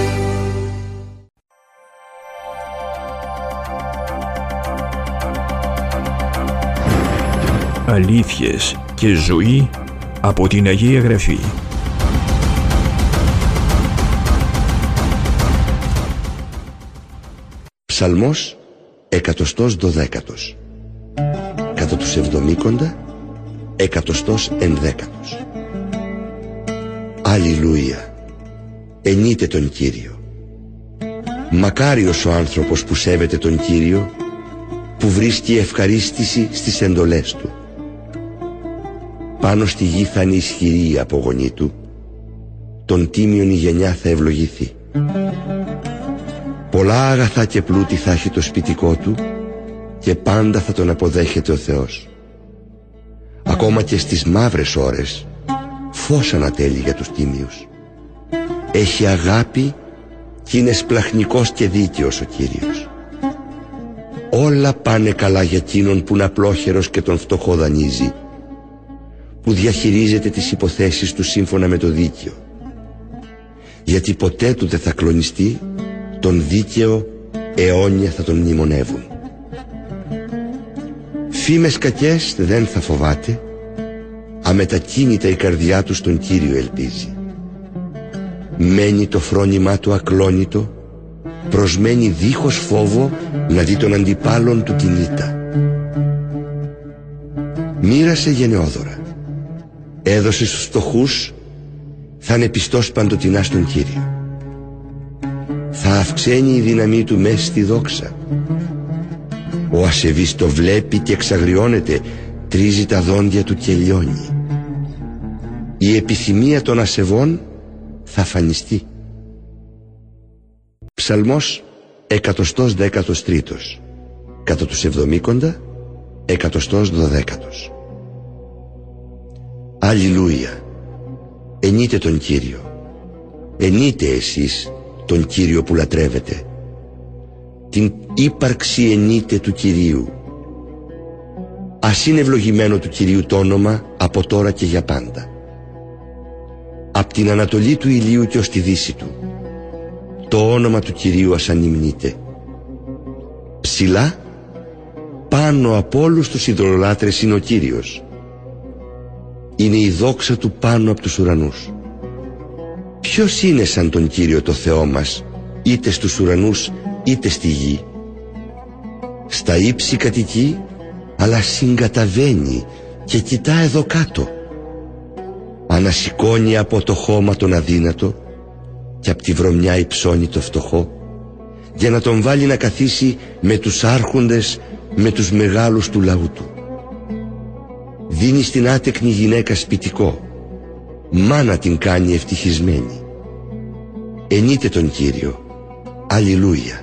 Αλήθειες και ζωή από την Αγία Γραφή. Ψαλμός εκατοστός δωδέκατος. Κατά τους εβδομήκοντα εκατοστός ενδέκατος. Αλληλούια. Ενείτε τον Κύριο. Μακάριος ο άνθρωπος που σέβεται τον Κύριο, που βρίσκει ευχαρίστηση στις εντολές του. Πάνω στη γη θα είναι ισχυρή η απογονή του, τον τίμιον η γενιά θα ευλογηθεί. Πολλά αγαθά και πλούτη θα έχει το σπιτικό του και πάντα θα τον αποδέχεται ο Θεός. Ακόμα και στις μαύρες ώρες φως ανατέλει για τους τίμιους. Έχει αγάπη και είναι σπλαχνικός και δίκαιος ο Κύριος. Όλα πάνε καλά για εκείνον που είναι απλόχερος και τον φτωχό δανείζει, που διαχειρίζεται τις υποθέσεις του σύμφωνα με το δίκαιο. Γιατί ποτέ του δεν θα κλονιστεί, τον δίκαιο αιώνια θα τον μνημονεύουν. Φήμες κακές δεν θα φοβάται, αμετακίνητα η καρδιά του στον Κύριο ελπίζει. Μένει το φρόνημά του ακλόνητο, προσμένει δίχως φόβο να δει τον αντιπάλον του την ήττα. Μοίρασε γενναιόδωρα, έδωσε στους φτωχούς, θα είναι πιστός παντοτινά στον Κύριο. Θα αυξαίνει η δύναμή του μέσα στη δόξα. Ο ασεβής το βλέπει και εξαγριώνεται, τρίζει τα δόντια του και λιώνει. Η επιθυμία των ασεβών θα φανιστεί. Ψαλμός εκατοστός δέκατος τρίτος, κατά τους εβδομήκοντα, εκατοστός δωδέκατος. Αλληλούια. Ενείτε τον Κύριο. Ενείτε εσείς τον Κύριο που λατρεύετε. Την ύπαρξη ενείτε του Κυρίου. Ας είναι ευλογημένο του Κυρίου το όνομα από τώρα και για πάντα. Απ' την ανατολή του ηλίου και ως τη δύση του, το όνομα του Κυρίου ας ανυμνείται. Ψηλά, πάνω από όλους τους ιδωλολάτρες είναι ο Κύριος. Είναι η δόξα του πάνω από τους ουρανούς. Ποιος είναι σαν τον Κύριο το Θεό μας, είτε στους ουρανούς είτε στη γη? Στα ύψη κατοικεί, αλλά συγκαταβαίνει και κοιτά εδώ κάτω. Ανασηκώνει από το χώμα τον αδύνατο και από τη βρωμιά υψώνει το φτωχό, για να τον βάλει να καθίσει με τους άρχοντες, με τους μεγάλους του λαού του. Δίνει στην άτεκνη γυναίκα σπιτικό, μάνα την κάνει ευτυχισμένη. Ενείτε τον Κύριο. Αλληλούια.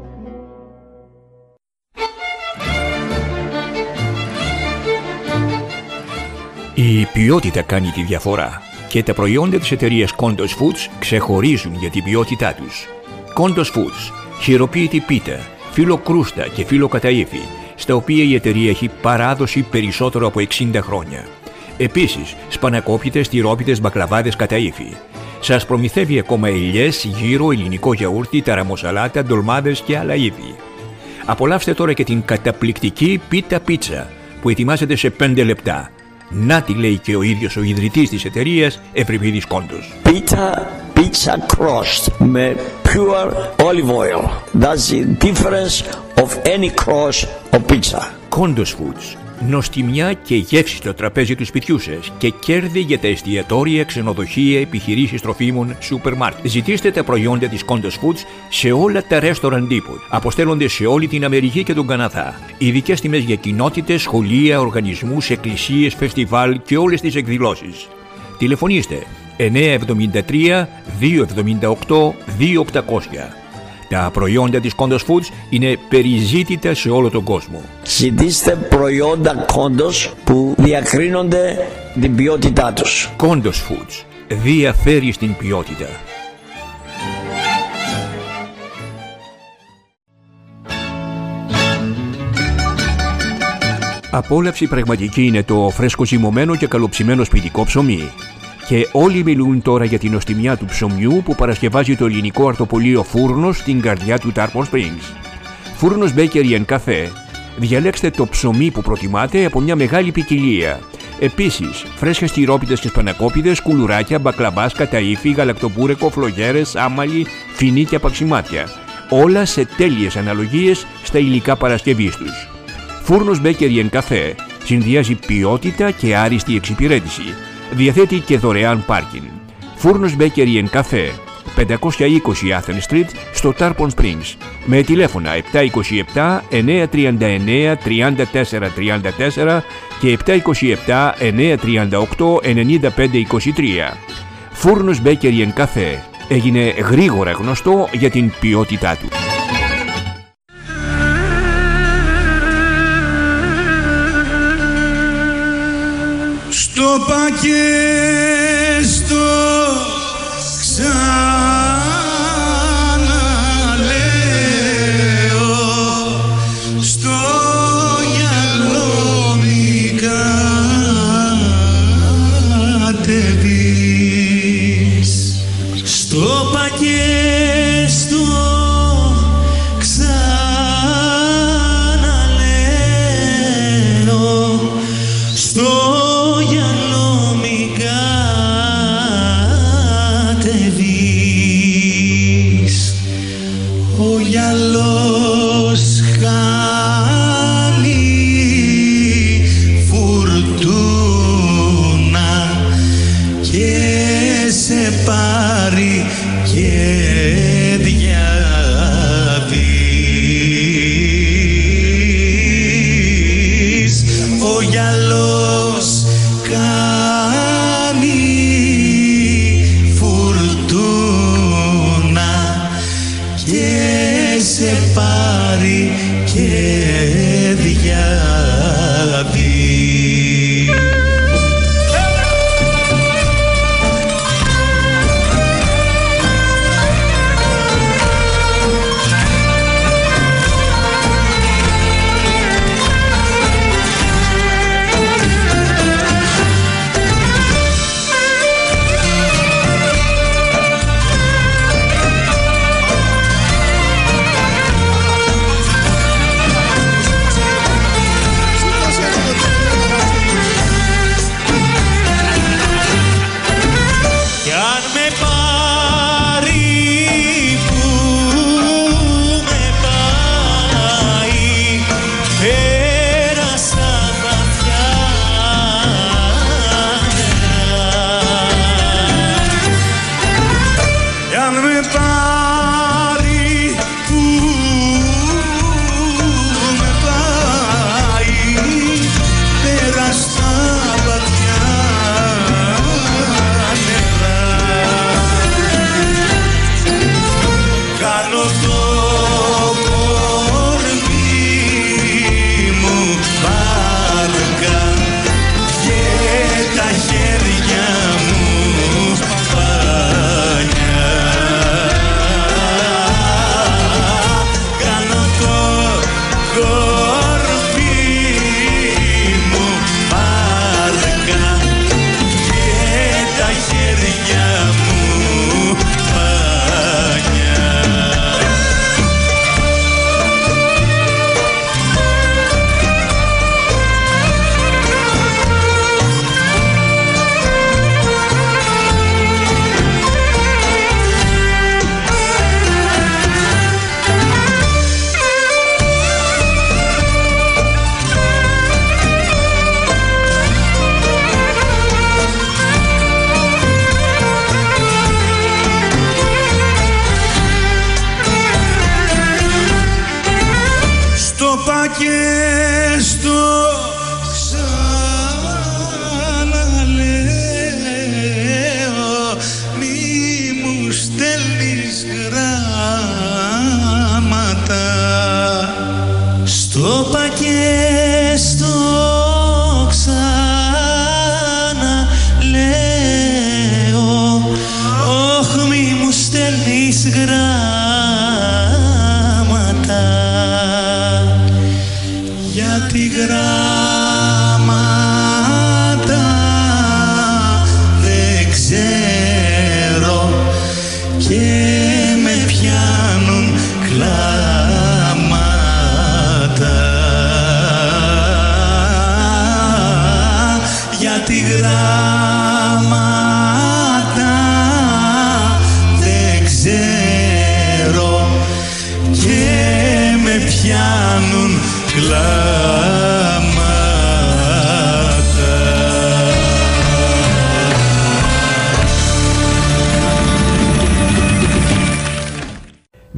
Η ποιότητα κάνει τη διαφορά και τα προϊόντα της εταιρείας Kondos Foods ξεχωρίζουν για την ποιότητά τους. Kondos Foods, χειροποίητη πίτα, φύλλο κρούστα και φύλλο καταΐφι, στα οποία η εταιρεία έχει παράδοση περισσότερο από εξήντα χρόνια. Επίσης, σπανακόπιτες, τυρόπιτες, μπακλαβάδες καταΐφι. Σας προμηθεύει ακόμα ελιές, γύρο, ελληνικό γιαούρτι, ταραμοσαλάτα, ντολμάδες και άλλα είδη. Απολαύστε τώρα και την καταπληκτική πίτα πίτσα που ετοιμάζεται σε πέντε λεπτά. Να τη λέει και ο ίδιος ο ιδρυτής της εταιρείας, Ευρυπίδης Κόντος. Pita pizza crust με pure olive oil. That's the difference of any crust of pizza. Kondos Foods. Νοστιμιά και γεύση στο τραπέζι του σπιτιού σας και κέρδη για τα εστιατόρια, ξενοδοχεία, επιχειρήσεις τροφίμων, σούπερ μάρκετ. Ζητήστε τα προϊόντα της Kondos Foods σε όλα τα restaurant depot. Αποστέλλονται σε όλη την Αμερική και τον Καναδά. Ειδικές τιμές για κοινότητες, σχολεία, οργανισμούς, εκκλησίες, φεστιβάλ και όλες τις εκδηλώσεις. Τηλεφωνήστε εννιά εβδομήντα τρία δύο εβδομήντα οκτώ δύο οκτακόσια. Τα προϊόντα της Kondos Foods είναι περιζήτητα σε όλο τον κόσμο. Ζητήστε προϊόντα Kondos που διακρίνονται την ποιότητά τους. Kondos Foods διαφέρει στην ποιότητα. Απόλαυση πραγματική είναι το φρέσκο ζυμωμένο και καλοψημένο σπιτικό ψωμί. Και όλοι μιλούν τώρα για την νοστιμιά του ψωμιού που παρασκευάζει το ελληνικό αρτοπολείο Φούρνος στην καρδιά του Tarpon Springs. Φούρνος Bakery and Cafe. Διαλέξτε το ψωμί που προτιμάτε από μια μεγάλη ποικιλία. Επίσης, φρέσκες τυρόπιτες και σπανακόπιτες, κουλουράκια, μπακλαβάς, καταΐφι, γαλακτοπούρεκο, φλογέρες, άμαλι, φινί και απαξιμάτια. Όλα σε τέλειες αναλογίες στα υλικά παρασκευής τους. Φούρνος Bakery and Cafe συνδυάζει ποιότητα και άριστη εξυπηρέτηση. Διαθέτει και δωρεάν πάρκινγκ. Φούρνος Bakery and Cafe, πεντακόσια είκοσι Athens Street στο Tarpon Springs, με τηλέφωνα επτά είκοσι επτά εννιακόσια τριάντα εννέα τριάντα τέσσερα τριάντα τέσσερα και επτά είκοσι επτά εννιακόσια τριάντα οκτώ ενενήντα πέντε είκοσι τρία. Φούρνος Bakery and Cafe έγινε γρήγορα γνωστό για την ποιότητά του. Στο πακέστο ξαναλέω, στο γυαλό μη κατεβείς. Στο πακέστο ξαναλέω, στο πάρει και διαβείς. Ο γυαλός κάνει φουρτούνα και σε πάρει και διαβείς.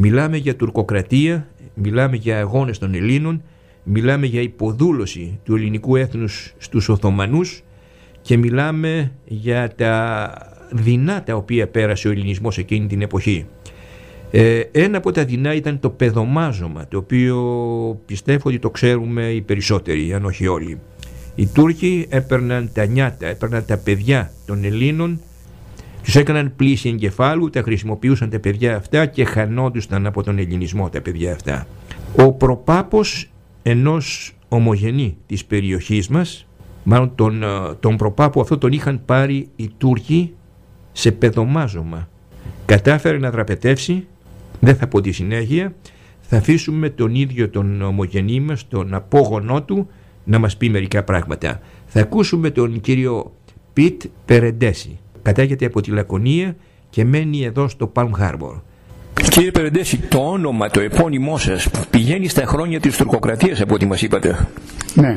Μιλάμε για τουρκοκρατία, μιλάμε για αγώνες των Ελλήνων, μιλάμε για υποδούλωση του ελληνικού έθνους στους Οθωμανούς και μιλάμε για τα δεινά τα οποία πέρασε ο ελληνισμός εκείνη την εποχή. Ε, ένα από τα δεινά ήταν το παιδομάζωμα, το οποίο πιστεύω ότι το ξέρουμε οι περισσότεροι, αν όχι όλοι. Οι Τούρκοι έπαιρναν τα νιάτα, έπαιρναν τα παιδιά των Ελλήνων, τους έκαναν πλήση εγκεφάλου, τα χρησιμοποιούσαν τα παιδιά αυτά και χανόντουσαν από τον ελληνισμό τα παιδιά αυτά. Ο προπάπος ενός ομογενή της περιοχής μας, μάλλον τον, τον προπάπο αυτό τον είχαν πάρει οι Τούρκοι σε παιδομάζωμα. Κατάφερε να δραπετεύσει, δεν θα πω τη συνέχεια, θα αφήσουμε τον ίδιο τον ομογενή μας, τον απόγονό του, να μας πει μερικά πράγματα. Θα ακούσουμε τον κύριο Πιτ Περεντέση. Κατάγεται από τη Λακωνία και μένει εδώ στο Palm Harbor. Κύριε Περεντέση, το όνομα, το επώνυμό σας πηγαίνει στα χρόνια της τουρκοκρατίας από ό,τι μας είπατε. Ναι.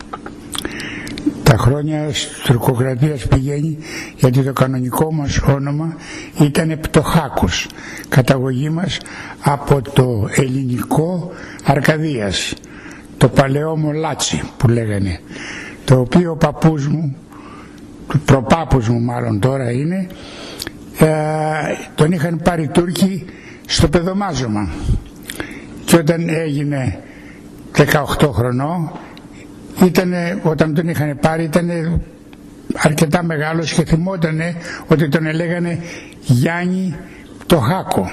Τα χρόνια της τουρκοκρατίας πηγαίνει γιατί το κανονικό μας όνομα ήταν Πτωχάκος. Καταγωγή μας από το ελληνικό Αρκαδίας, το παλαιό Μολάτσι που λέγανε, το οποίο ο παππούς μου, του προπάπους μου μάλλον τώρα είναι, ε, τον είχαν πάρει οι Τούρκοι στο παιδομάζωμα και όταν έγινε δεκαοκτώ χρονών, ήτανε, όταν τον είχαν πάρει ήταν αρκετά μεγάλος και θυμότανε ότι τον έλεγανε Γιάννη Πτωχάκο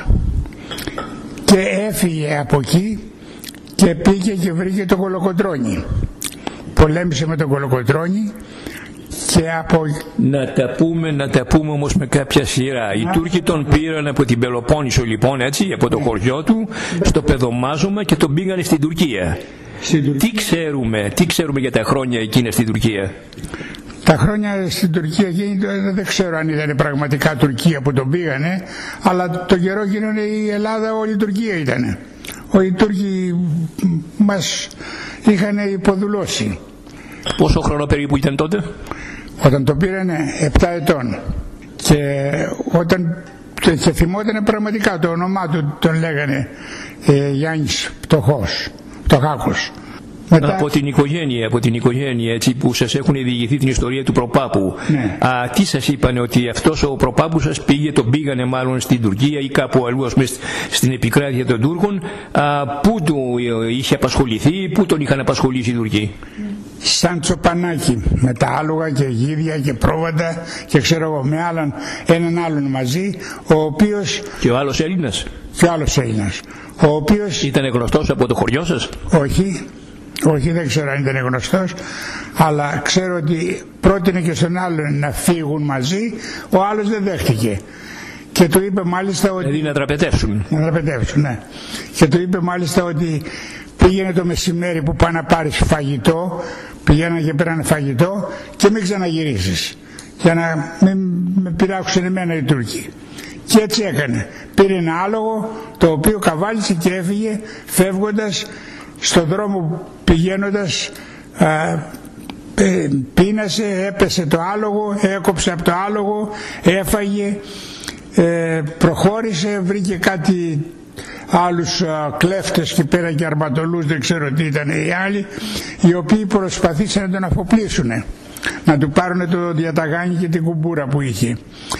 και έφυγε από εκεί και πήγε και βρήκε τον Κολοκοτρώνη, πολέμησε με τον Κολοκοτρώνη. Και από... Να τα πούμε, να τα πούμε όμως με κάποια σειρά. Οι Τούρκοι τον πήραν από την Πελοπόννησο λοιπόν, έτσι, από το χωριό του, στο παιδομάζωμα και τον πήγανε στην Τουρκία. Στην Τουρκία. Τι ξέρουμε, τι ξέρουμε για τα χρόνια εκείνα στην Τουρκία? Τα χρόνια στην Τουρκία εκείνη δεν ξέρω αν ήταν πραγματικά Τουρκία που τον πήγανε, αλλά το καιρό γίνανε η Ελλάδα όλη η Τουρκία ήτανε. Οι Τούρκοι μας είχαν υποδουλώσει. Πόσο χρόνο περίπου ήταν τότε? Όταν το πήρανε επτά ετών και όταν και θυμότανε πραγματικά το όνομά του, τον λέγανε ε, Γιάννης Πτωχός, Πτωχάκος. Μετά... Από την οικογένεια, από την οικογένεια έτσι, που σας έχουν διηγηθεί την ιστορία του προπάπου. Ναι. Α, τι σας είπανε, ότι αυτός ο προπάπου σας πήγε, τον πήγανε μάλλον στην Τουρκία ή κάπου αλλού, ας πούμε, στην επικράτεια των Τούρκων? Α, πού του είχε απασχοληθεί, πού τον είχαν απασχολήσει οι Τουρκοί? Σαν τσοπανάκι, με τα άλογα και γίδια και πρόβατα και ξέρω εγώ, με άλλον, έναν άλλον μαζί, ο οποίος... Και ο άλλος Έλληνας? Και ο άλλος Έλληνας, ο οποίος... Ήταν γνωστός από το χωριό σας? Όχι. Όχι, δεν ξέρω αν ήταν γνωστός, αλλά ξέρω ότι πρότεινε και στον άλλον να φύγουν μαζί, ο άλλος δεν δέχτηκε. Και του είπε μάλιστα ότι... Δηλαδή να δραπετεύσουν. Να δραπετεύσουν, ναι. Και του είπε μάλιστα ότι πήγαινε το μεσημέρι που πάει να πάρεις φαγητό, πηγαίνανε και πήρανε φαγητό και μην ξαναγυρίσεις, για να μην με πειράξουν εμένα οι Τούρκοι. Και έτσι έκανε. Πήρε ένα άλογο, το οποίο καβάλισε και έφυγε, φεύγοντας στον δρόμο πηγαίνοντας, α, ε, πείνασε, έπεσε το άλογο, έκοψε από το άλογο, έφαγε, ε, προχώρησε, βρήκε κάτι άλλους α, κλέφτες και πέρα και αρματολούς, δεν ξέρω τι ήταν οι άλλοι, οι οποίοι προσπαθήσαν να τον αφοπλίσουν, να του πάρουν το διαταγάνι και την κουμπούρα που είχε.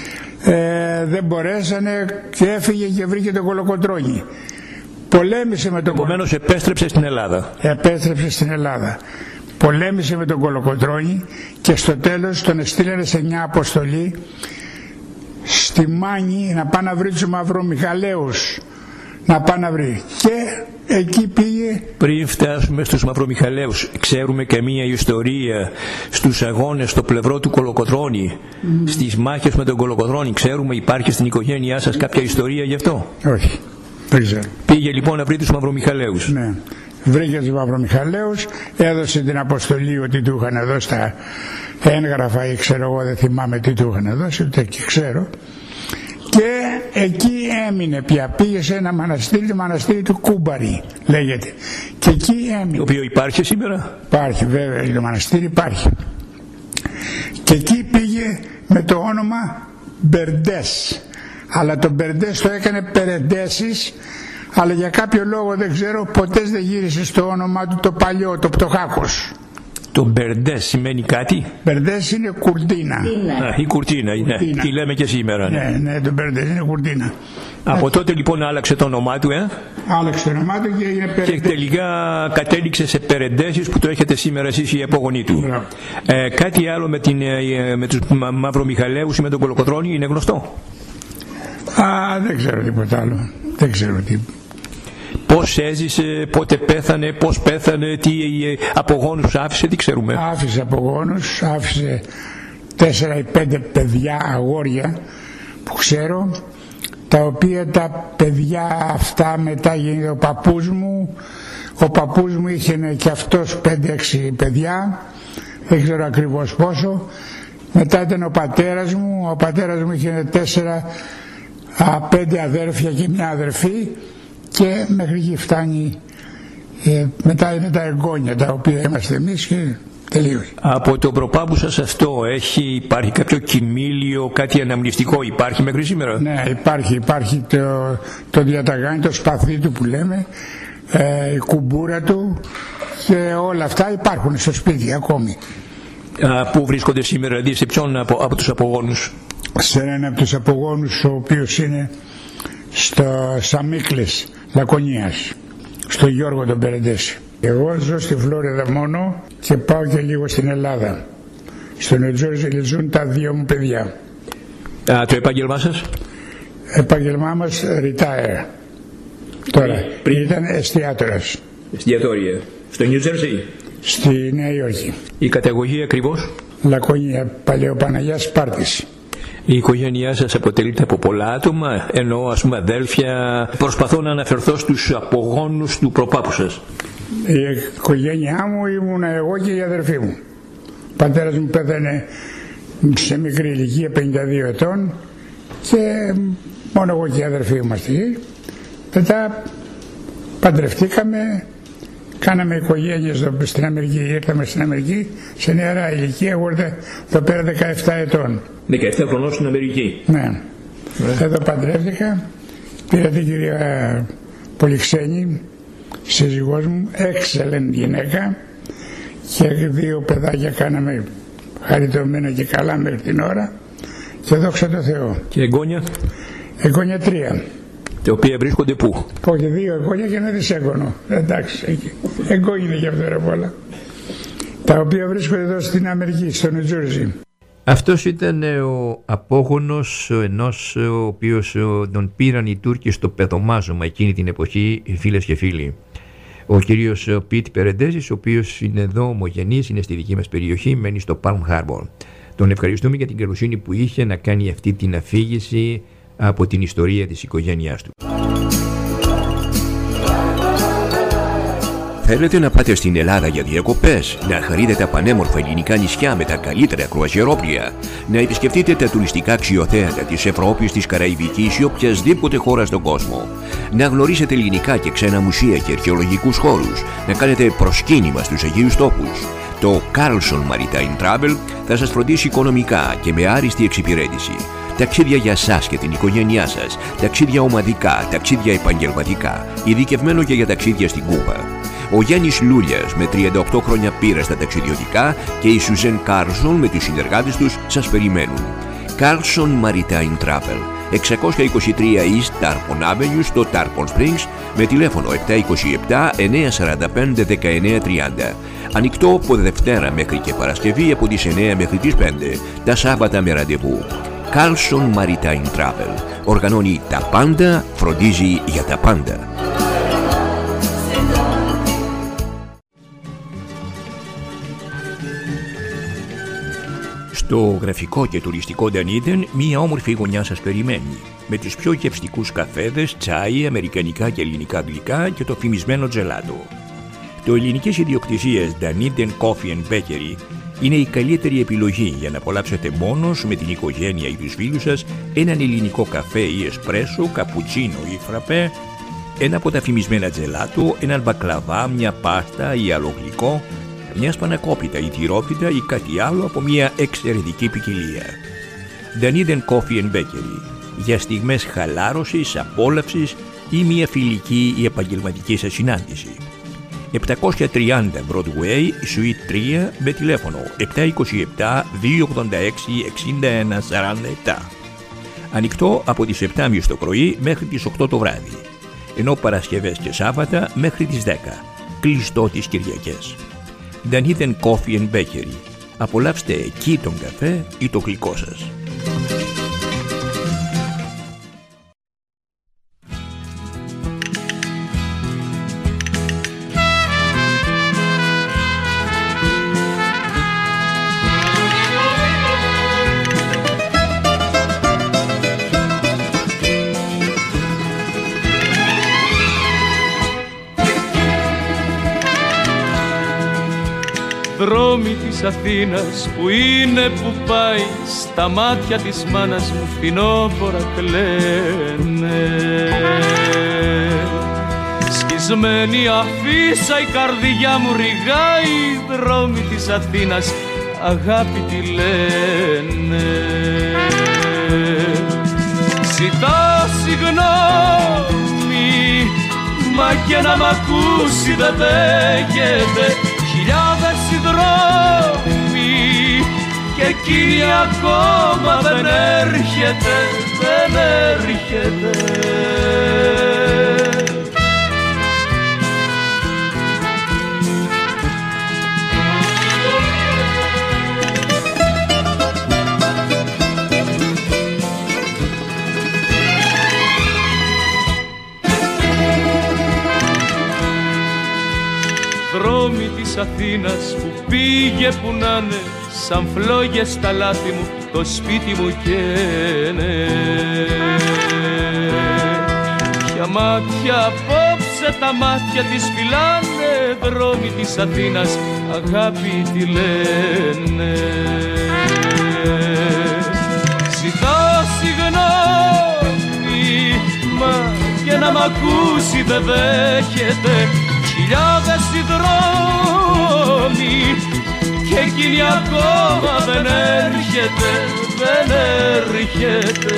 Ε, δεν μπορέσανε και έφυγε και βρήκε τον Κολοκοτρώνη. Πολέμησε με τον Επομένως επέστρεψε στην Ελλάδα. Επέστρεψε στην Ελλάδα. Πολέμησε με τον Κολοκοτρώνη και στο τέλος τον εστήλανε σε μια αποστολή στη Μάνη να πάει να βρει τους Μαυρομιχαλαίους. Να πάει να βρει. Και εκεί πήγε. Πριν φτάσουμε στους Μαυρομιχαλαίους, ξέρουμε καμία ιστορία στους αγώνες στο πλευρό του Κολοκοτρώνη, mm. στις μάχες με τον Κολοκοτρώνη? Ξέρουμε, υπάρχει στην οικογένειά σας κάποια ιστορία γι' αυτό? Όχι. Δεν ξέρω. Πήγε λοιπόν να βρει τους Μαυρομιχαλαίους. Ναι. Βρήκε τους Μαυρομιχαλαίους, έδωσε την αποστολή ότι του είχαν δώσει τα έγγραφα ή ξέρω εγώ, δεν θυμάμαι τι του είχαν δώσει, ούτε και ξέρω. Και εκεί έμεινε πια. Πήγε σε ένα μοναστήρι, το μοναστήρι του Κούμπαρη λέγεται. Και εκεί έμεινε. Το οποίο υπάρχει σήμερα? Υπάρχει, βέβαια, το μοναστήρι υπάρχει. Και εκεί πήγε με το όνομα Μπερντές. Αλλά το Μπερντές το έκανε Περεντέσεις, αλλά για κάποιο λόγο δεν ξέρω, ποτέ δεν γύρισε στο όνομά του το παλιό, το Πτωχάκος. Το Μπερντές σημαίνει κάτι? Μπερντές είναι κουρτίνα. Α, η κουρτίνα είναι, κουρτίνα. Τι λέμε και σήμερα. Ναι, ναι, ναι, το Μπερντές είναι κουρτίνα. Από ε, τότε λοιπόν άλλαξε το όνομά του, ε? Άλλαξε το όνομά του και έγινε Περεντές. Και τελικά κατέληξε σε Περεντέσεις που το έχετε σήμερα εσείς οι απόγονοί του. Ε, κάτι άλλο με, την, με τους Μαυρομιχαλαίους ή με τον Κολοκοτρώνη είναι γνωστό? Α, δεν ξέρω τίποτα άλλο. Δεν ξέρω τι. Πώς έζησε, πότε πέθανε, πώς πέθανε, τι απογόνους άφησε, τι ξέρουμε? Άφησε απογόνους, άφησε τέσσερα ή πέντε παιδιά, αγόρια που ξέρω, τα οποία τα παιδιά αυτά μετά γίνεται ο παππούς μου. Ο παππούς μου είχε και αυτός πέντε έξι παιδιά, δεν ξέρω ακριβώς πόσο. Μετά ήταν ο πατέρας μου, ο πατέρας μου είχε τέσσερα πέντε αδέρφια και μια αδερφή, και μέχρι εκεί φτάνει. Ε, μετά είναι τα εγγόνια τα οποία είμαστε εμείς και τελείωσε. Από τον προπάπου σας αυτό έχει, υπάρχει κάποιο κοιμήλιο, κάτι αναμνηστικό υπάρχει μέχρι σήμερα? Ναι, υπάρχει, υπάρχει το, το διαταγάνι, το σπαθί του που λέμε, ε, η κουμπούρα του και όλα αυτά υπάρχουν στο σπίτι ακόμη. Α, πού βρίσκονται σήμερα, δηλαδή σε ποιον από, από τους απογόνους? Σε έναν από τους απογόνους, ο οποίος είναι στο Σαμίκλες Λακωνίας, στο Γιώργο τον Περεντέση. Εγώ ζω στη Φλόριδα μόνο και πάω και λίγο στην Ελλάδα. Στο Νεο Τζέρζι ζουν τα δύο μου παιδιά. Α, το επάγγελμά σας? Επάγγελμά μας retire. Τώρα, πριν ήταν εστιατόρας. Εστιατόρια. Στο Νεο Τζέρζι? Στη Νέα Υόρκη. Η καταγωγή ακριβώς? Λακωνία, Παλαιοπαναγιάς Σπάρτης. Η οικογένειά σας αποτελείται από πολλά άτομα, εννοώ ας πούμε αδέλφια? Προσπαθώ να αναφερθώ στους απογόνους του προπάπου σας. Η οικογένειά μου ήμουν εγώ και η αδερφή μου. Ο πατέρας μου πέθανε σε μικρή ηλικία, πενήντα δύο ετών, και μόνο εγώ και η αδερφή μου είμαστε εκεί. Μετά παντρευτήκαμε, κάναμε οικογένειες στην Αμερική, ήρθαμε στην Αμερική σε νεαρά ηλικία, εγώ ήρθα εδώ πέρα δεκαεπτά ετών. δεκαεπτά χρονών στην Αμερική. Ναι. Yeah. Εδώ παντρεύτηκα, πήρα την κυρία Πολυξένη, σύζυγός μου, excellent γυναίκα, και δύο παιδάκια κάναμε χαριτωμένα και καλά μέχρι την ώρα, και δόξα τω Θεώ. Και εγγόνια? Εγγόνια τρία. Τα οποία βρίσκονται πού? Όχι, δύο εγγόνια και ένα δισέγγωνο. Εντάξει, εκεί. Εγγόνια είναι και αυτό ρε πολλά. Τα οποία βρίσκονται εδώ στην Αμερική, στο Νεο Τζέρζι. Αυτός ήταν ο απόγονος ενός ο οποίος τον πήραν οι Τούρκοι στο πεδομάζωμα εκείνη την εποχή, φίλες και φίλοι. Ο κύριος Πιτ Περεντέζης, ο οποίος είναι εδώ ομογενής, είναι στη δική μας περιοχή, μένει στο Palm Harbor. Τον ευχαριστούμε για την καλοσύνη που είχε να κάνει αυτή την αφήγηση από την ιστορία της οικογένειάς του. Θέλετε να πάτε στην Ελλάδα για διακοπές, να χαρείτε τα πανέμορφα ελληνικά νησιά με τα καλύτερα κρουαζιερόπλια, να επισκεφτείτε τα τουριστικά αξιοθέατα της Ευρώπης, της Καραϊβικής ή οποιασδήποτε χώρα στον κόσμο, να γνωρίσετε ελληνικά και ξένα μουσεία και αρχαιολογικούς χώρους, να κάνετε προσκύνημα στους Αγίους Τόπους, το Carlson Maritime Travel θα σας φροντίσει οικονομικά και με άριστη εξυπηρέτηση. Ταξίδια για σας και την οικογένειά σας, ταξίδια ομαδικά, ταξίδια επαγγελματικά, ειδικευμένο και για ταξίδια στην Κούβα. Ο Γιάννης Λούλιας με τριάντα οκτώ χρόνια πείρα στα ταξιδιωτικά και η Σουζέν Κάρλσον με τους συνεργάτες τους σας περιμένουν. Carlson Maritime Travel, εξακόσια είκοσι τρία East Tarpon Avenue στο Tarpon Springs, με τηλέφωνο επτά δύο επτά εννιά τέσσερα πέντε δεκαεννιά τριάντα. Ανοιχτό από Δευτέρα μέχρι και Παρασκευή από τις εννιά μέχρι τις πέντε, τα Σάββατα με ραντεβού. Carlson Maritime Travel. Οργανώνει τα πάντα, φροντίζει για τα πάντα. Στο γραφικό και τουριστικό Dunedin, μία όμορφη γωνιά σας περιμένει, με τους πιο γευστικούς καφέδες, τσάι, αμερικανικά και ελληνικά γλυκά και το φημισμένο τζελάτο. Το ελληνικής ιδιοκτησίας Dunedin Coffee and Bakery είναι η καλύτερη επιλογή για να απολαύσετε μόνος με την οικογένεια ή τους φίλους σας έναν ελληνικό καφέ ή εσπρέσο, καπουτσίνο ή φραπέ, ένα από τα φημισμένα τζελάτο, έναν μπακλαβά, μια πάστα ή άλλο γλυκό, μια σπανακόπιτα ή τυρόπιτα ή κάτι άλλο από μια εξαιρετική ποικιλία. Dunedin Coffee and Bakery, για στιγμές χαλάρωσης, απόλαυσης ή μια φιλική ή επαγγελματική σας συνάντηση. επτακόσια τριάντα Broadway, Suite τρία, με τηλέφωνο επτά δύο επτά δύο ογδόντα έξι εξήντα ένα σαράντα επτά. Ανοιχτό από τις επτά και τριάντα το πρωί μέχρι τις οκτώ το βράδυ, ενώ Παρασκευές και Σάββατα μέχρι τις δέκα. Κλειστό τις Κυριακές. Dunedin Coffee and Bakery. Απολαύστε εκεί τον καφέ ή το γλυκό σας. Δρόμοι της Αθήνας που είναι που πάει, στα μάτια της μάνας μου φθινόπορα κλαίνε. Σκισμένη αφίσα η καρδιά μου ρηγάει, δρόμοι της Αθήνας αγάπη τη λένε. Ζητά συγγνώμη, μα και να μ' ακούσει δεν δέχεται. Χιλιάδες οι δρόμοι και εκείνη ακόμα δεν έρχεται, δεν έρχεται. Δρόμοι της Αθήνας που πήγε που να'ναι, σαν φλόγες στα λάθη μου το σπίτι μου καίνε. Ποια μάτια απόψε τα μάτια της φυλάνε, δρόμοι της Αθήνας αγάπη τη λένε. Ζητά συγγνώμη, μα και να μ' ακούσει δεν δέχεται. Χιλιάδες οι δρόμοι και εκείνη ακόμα δεν έρχεται, δεν έρχεται.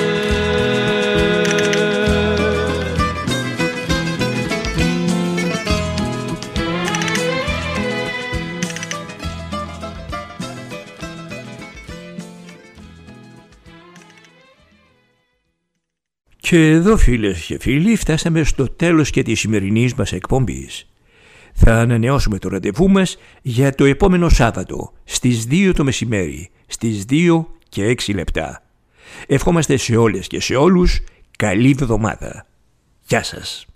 Και εδώ, φίλες και φίλοι, φτάσαμε στο τέλος και της σημερινής μας εκπομπής. Θα ανανεώσουμε το ραντεβού μας για το επόμενο Σάββατο στις δύο το μεσημέρι, στις δύο και έξι λεπτά. Ευχόμαστε σε όλες και σε όλους καλή εβδομάδα. Γεια σας.